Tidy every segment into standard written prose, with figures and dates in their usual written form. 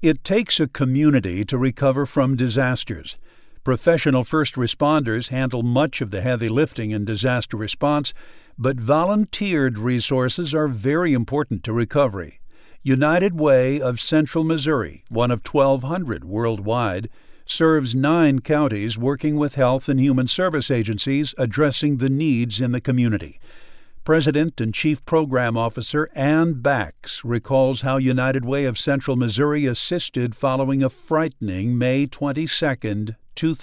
It takes a community to recover from disasters. Professional first responders handle much of the heavy lifting in disaster response, but volunteered resources are very important to recovery. United Way of Central Missouri, one of 1,200 worldwide, serves 9 counties working with health and human service agencies addressing the needs in the community. President and Chief Program Officer Ann Bax recalls how United Way of Central Missouri assisted following a frightening May 22,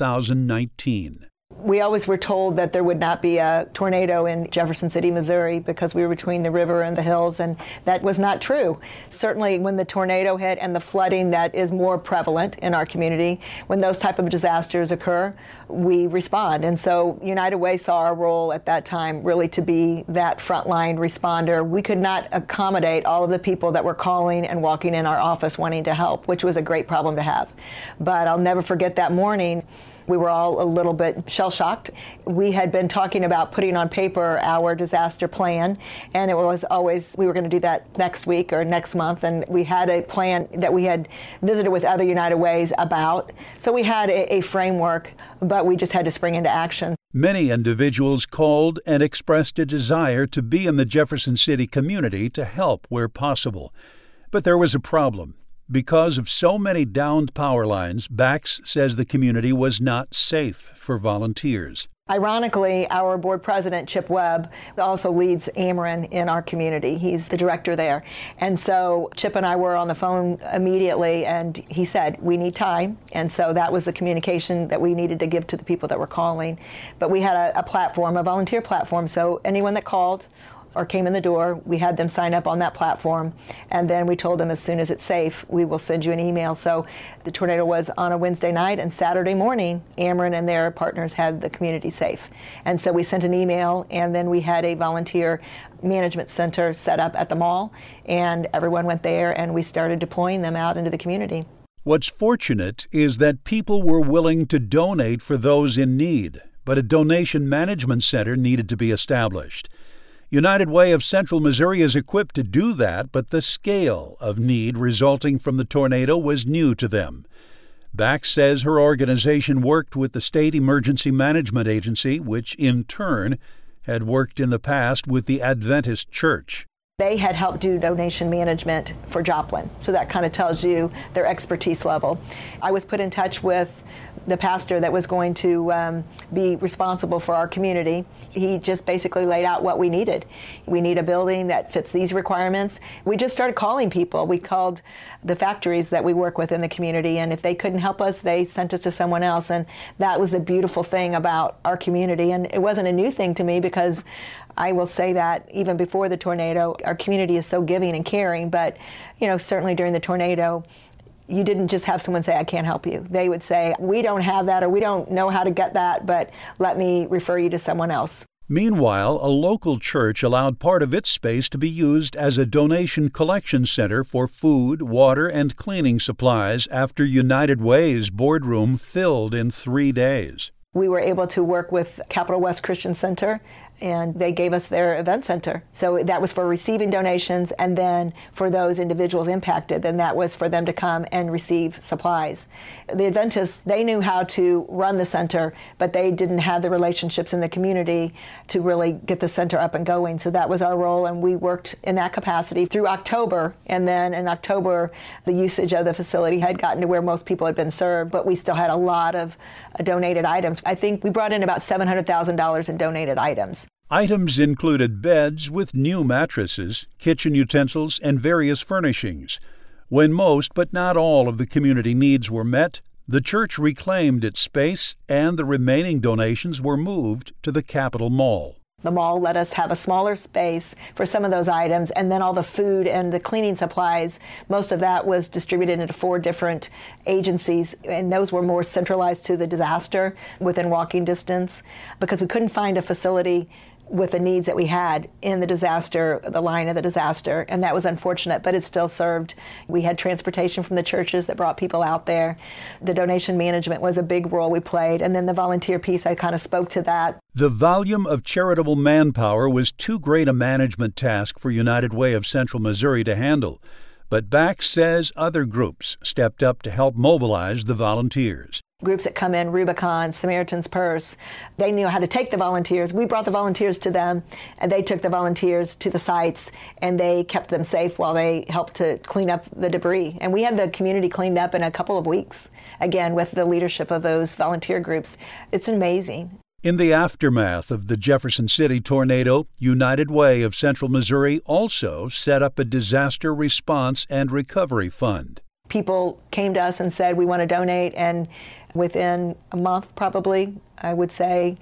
2019. We always were told that there would not be a tornado in Jefferson City, Missouri, because we were between the river and the hills, and that was not true. Certainly when the tornado hit and the flooding that is more prevalent in our community, when those type of disasters occur, we respond. And so United Way saw our role at that time really to be that frontline responder. We could not accommodate all of the people that were calling and walking in our office wanting to help, which was a great problem to have. But I'll never forget that morning. We were all a little bit shell-shocked. We had been talking about putting on paper our disaster plan, and it was always we were going to do that next week or next month, and we had a plan that we had visited with other United Ways about. So we had a framework, but we just had to spring into action. Many individuals called and expressed a desire to be in the Jefferson City community to help where possible. But there was a problem. Because of so many downed power lines, Bax says the community was not safe for volunteers. Ironically, our board president, Chip Webb, also leads Ameren in our community. He's the director there. And so Chip and I were on the phone immediately, and he said, we need time. And so that was the communication that we needed to give to the people that were calling. But we had a platform, a volunteer platform, so anyone that called or came in the door, we had them sign up on that platform, and then we told them as soon as it's safe, we will send you an email. So the tornado was on a Wednesday night, and Saturday morning, Ameren and their partners had the community safe. And so we sent an email, and then we had a volunteer management center set up at the mall, and everyone went there, and we started deploying them out into the community. What's fortunate is that people were willing to donate for those in need, but a donation management center needed to be established. United Way of Central Missouri is equipped to do that, but the scale of need resulting from the tornado was new to them. Bax says her organization worked with the State Emergency Management Agency, which in turn had worked in the past with the Adventist Church. They had helped do donation management for Joplin, so that kind of tells you their expertise level. I was put in touch with the pastor that was going to be responsible for our community. He just basically laid out what we needed. We need a building that fits these requirements. We just started calling people. We called the factories that we work with in the community, and if they couldn't help us, they sent us to someone else. And that was the beautiful thing about our community. And it wasn't a new thing to me, because I will say that even before the tornado, our community is so giving and caring, but certainly during the tornado, you didn't just have someone say, I can't help you. They would say, we don't have that, or we don't know how to get that, but let me refer you to someone else. Meanwhile, a local church allowed part of its space to be used as a donation collection center for food, water, and cleaning supplies after United Way's boardroom filled in 3 days. We were able to work with Capital West Christian Center, and they gave us their event center. So that was for receiving donations, and then for those individuals impacted, then that was for them to come and receive supplies. The Adventists, they knew how to run the center, but they didn't have the relationships in the community to really get the center up and going. So that was our role, and we worked in that capacity through October. And then in October, the usage of the facility had gotten to where most people had been served, but we still had a lot of donated items. I think we brought in about $700,000 in donated items. Items included beds with new mattresses, kitchen utensils, and various furnishings. When most, but not all, of the community needs were met, the church reclaimed its space, and the remaining donations were moved to the Capitol Mall. The mall let us have a smaller space for some of those items, and then all the food and the cleaning supplies, most of that was distributed into 4 different agencies, and those were more centralized to the disaster within walking distance, because we couldn't find a facility with the needs that we had in the disaster, the line of the disaster, and that was unfortunate, but it still served. We had transportation from the churches that brought people out there. The donation management was a big role we played, and then the volunteer piece, I kind of spoke to that. The volume of charitable manpower was too great a management task for United Way of Central Missouri to handle. But Bax says other groups stepped up to help mobilize the volunteers. Groups that come in, Rubicon, Samaritan's Purse, they knew how to take the volunteers. We brought the volunteers to them, and they took the volunteers to the sites, and they kept them safe while they helped to clean up the debris. And we had the community cleaned up in a couple of weeks, again, with the leadership of those volunteer groups. It's amazing. In the aftermath of the Jefferson City tornado, United Way of Central Missouri also set up a disaster response and recovery fund. People came to us and said, we want to donate, and within a month, probably, I would say,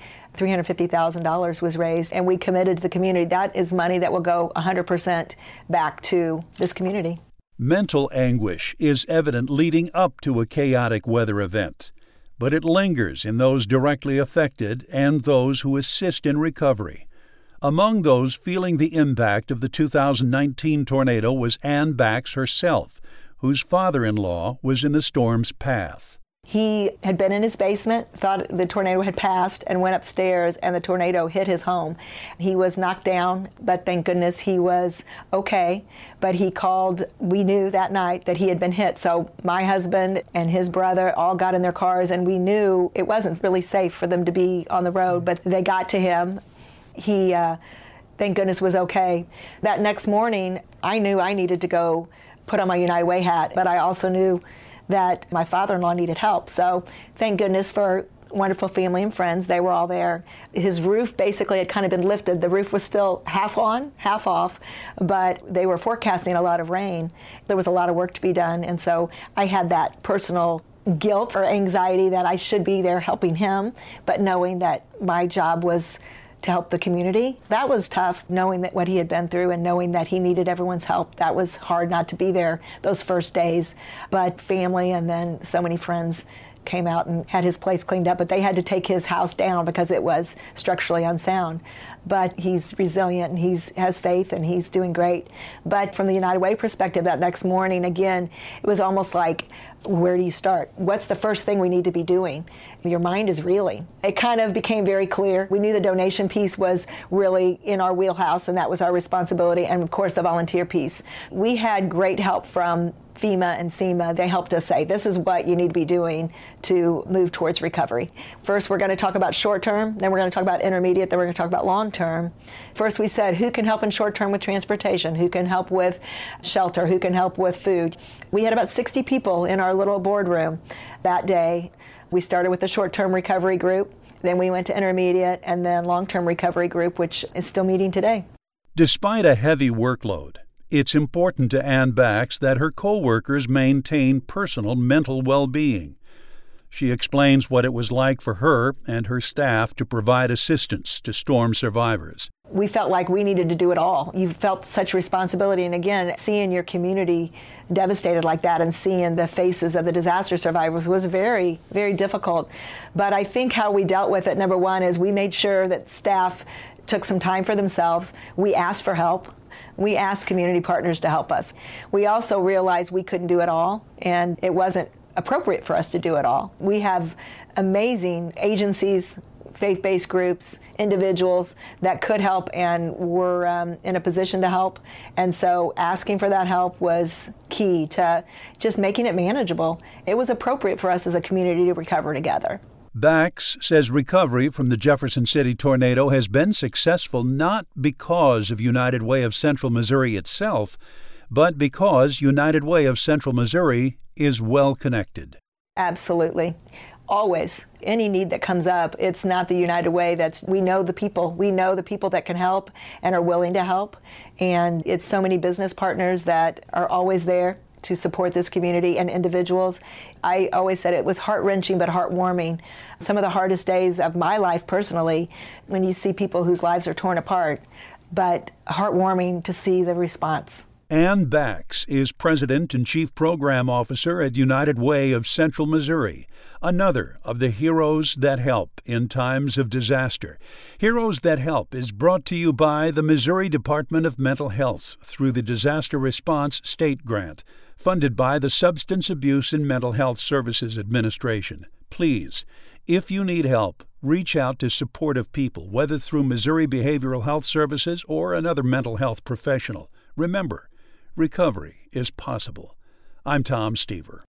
$350,000 was raised, and we committed to the community. That is money that will go 100% back to this community. Mental anguish is evident leading up to a chaotic weather event, but it lingers in those directly affected and those who assist in recovery. Among those feeling the impact of the 2019 tornado was Ann Bax herself, whose father-in-law was in the storm's path. He had been in his basement, thought the tornado had passed, and went upstairs, and the tornado hit his home. He was knocked down, but thank goodness he was okay. But he called, we knew that night that he had been hit. So my husband and his brother all got in their cars, and we knew it wasn't really safe for them to be on the road, but they got to him. He, thank goodness, was okay. That next morning, I knew I needed to go put on my United Way hat, but I also knew that my father-in-law needed help. So thank goodness for wonderful family and friends. They were all there. His roof basically had kind of been lifted. The roof was still half on, half off, but they were forecasting a lot of rain. There was a lot of work to be done, and so I had that personal guilt or anxiety that I should be there helping him, but knowing that my job was to help the community. That was tough, knowing that what he had been through and knowing that he needed everyone's help. That was hard not to be there those first days. But family and then so many friends came out and had his place cleaned up, but they had to take his house down because it was structurally unsound. But he's resilient and he has faith and he's doing great. But from the United Way perspective, that next morning, again, it was almost like, where do you start? What's the first thing we need to be doing? Your mind is reeling. It kind of became very clear. We knew the donation piece was really in our wheelhouse, and that was our responsibility, and of course the volunteer piece. We had great help from FEMA and SEMA. They helped us say, this is what you need to be doing to move towards recovery. First, we're going to talk about short term, then we're going to talk about intermediate, then we're going to talk about long term. First, we said, who can help in short term with transportation? Who can help with shelter? Who can help with food? We had about 60 people in our little boardroom that day. We started with the short term recovery group, then we went to intermediate, and then long term recovery group, which is still meeting today. Despite a heavy workload, it's important to Ann Bax that her co-workers maintain personal mental well-being. She explains what it was like for her and her staff to provide assistance to storm survivors. We felt like we needed to do it all. You felt such responsibility, and again, seeing your community devastated like that and seeing the faces of the disaster survivors was very, very difficult. But I think how we dealt with it, number one, is we made sure that staff took some time for themselves. We asked for help. We asked community partners to help us. We also realized we couldn't do it all, and it wasn't appropriate for us to do it all. We have amazing agencies, faith-based groups, individuals that could help and were in a position to help. And so asking for that help was key to just making it manageable. It was appropriate for us as a community to recover together. Bax says recovery from the Jefferson City tornado has been successful not because of United Way of Central Missouri itself, but because United Way of Central Missouri is well connected. Absolutely. Always. Any need that comes up, it's not the United Way. We know the people. We know the people that can help and are willing to help. And it's so many business partners that are always there to support this community and individuals. I always said it was heart-wrenching but heartwarming. Some of the hardest days of my life personally, when you see people whose lives are torn apart, but heartwarming to see the response. Ann Bax is President and Chief Program Officer at United Way of Central Missouri, another of the Heroes That Help in times of disaster. Heroes That Help is brought to you by the Missouri Department of Mental Health through the Disaster Response State Grant, funded by the Substance Abuse and Mental Health Services Administration. Please, if you need help, reach out to supportive people, whether through Missouri Behavioral Health Services or another mental health professional. Remember, recovery is possible. I'm Tom Stever.